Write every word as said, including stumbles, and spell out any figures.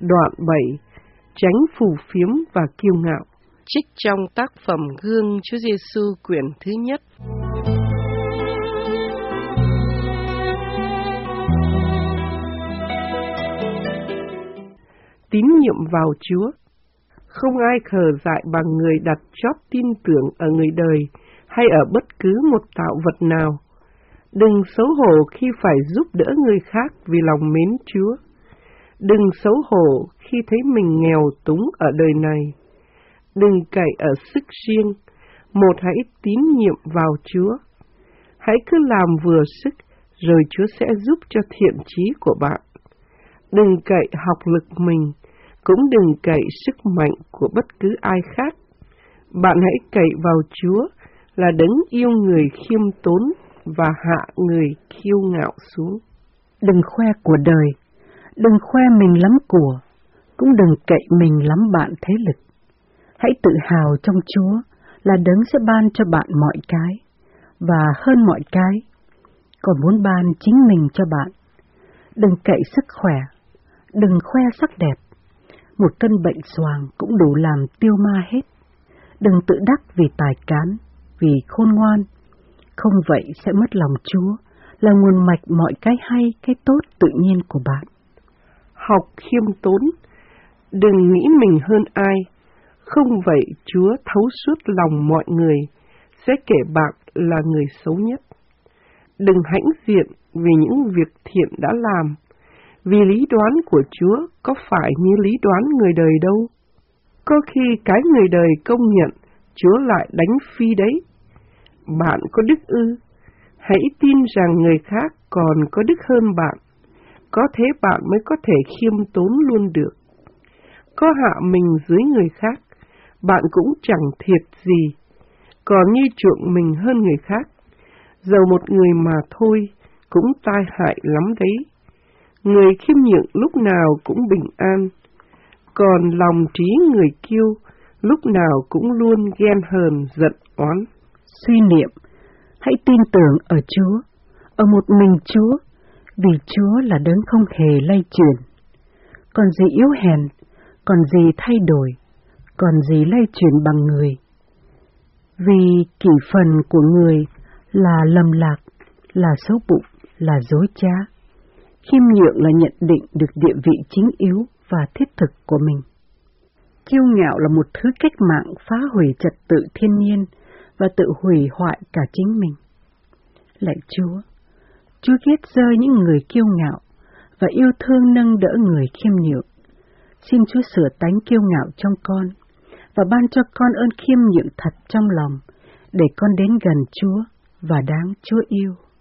Đoạn bảy. Tránh phù phiếm và kiêu ngạo. Trích trong tác phẩm Gương Chúa Giêsu quyển thứ nhất. Tín nhiệm vào Chúa. Không ai khờ dại bằng người đặt chót tin tưởng ở người đời hay ở bất cứ một tạo vật nào. Đừng xấu hổ khi phải giúp đỡ người khác vì lòng mến Chúa. Đừng xấu hổ khi thấy mình nghèo túng ở đời này. Đừng cậy ở sức riêng, một hãy tín nhiệm vào Chúa. Hãy cứ làm vừa sức, rồi Chúa sẽ giúp cho thiện chí của bạn. Đừng cậy học lực mình, cũng đừng cậy sức mạnh của bất cứ ai khác. Bạn hãy cậy vào Chúa là đấng yêu người khiêm tốn và hạ người kiêu ngạo xuống. Đừng khoe của đời, đừng khoe mình lắm của, cũng đừng cậy mình lắm bạn thế lực. Hãy tự hào trong Chúa là đấng sẽ ban cho bạn mọi cái, và hơn mọi cái, còn muốn ban chính mình cho bạn. Đừng cậy sức khỏe, đừng khoe sắc đẹp. Một cân bệnh xoàng cũng đủ làm tiêu ma hết. Đừng tự đắc vì tài cán, vì khôn ngoan. Không vậy sẽ mất lòng Chúa, là nguồn mạch mọi cái hay, cái tốt tự nhiên của bạn. Học khiêm tốn, đừng nghĩ mình hơn ai. Không vậy Chúa thấu suốt lòng mọi người, sẽ kể bạn là người xấu nhất. Đừng hãnh diện vì những việc thiện đã làm, vì lý đoán của Chúa có phải như lý đoán người đời đâu. Có khi cái người đời công nhận, Chúa lại đánh phi đấy. Bạn có đức ư? Hãy tin rằng người khác còn có đức hơn bạn. Có thế bạn mới có thể khiêm tốn luôn được. Có hạ mình dưới người khác, bạn cũng chẳng thiệt gì, còn như chuộng mình hơn người khác. Dầu một người mà thôi, cũng tai hại lắm đấy. Người khiêm nhượng lúc nào cũng bình an, còn lòng trí người kiêu lúc nào cũng luôn ghen hờn giận oán. Suy niệm, hãy tin tưởng ở Chúa, ở một mình Chúa, vì Chúa là đấng không hề lay chuyển. Còn gì yếu hèn, còn gì thay đổi, còn gì lay chuyển bằng người. Vì kỷ phần của người là lầm lạc, là xấu bụng, là dối trá. Khiêm nhượng là nhận định được địa vị chính yếu và thiết thực của mình. Kiêu ngạo là một thứ cách mạng phá hủy trật tự thiên nhiên và tự hủy hoại cả chính mình. Lạy Chúa, Chúa ghét rơi những người kiêu ngạo và yêu thương nâng đỡ người khiêm nhượng. Xin Chúa sửa tánh kiêu ngạo trong con và ban cho con ơn khiêm nhượng thật trong lòng, để con đến gần Chúa và đáng Chúa yêu.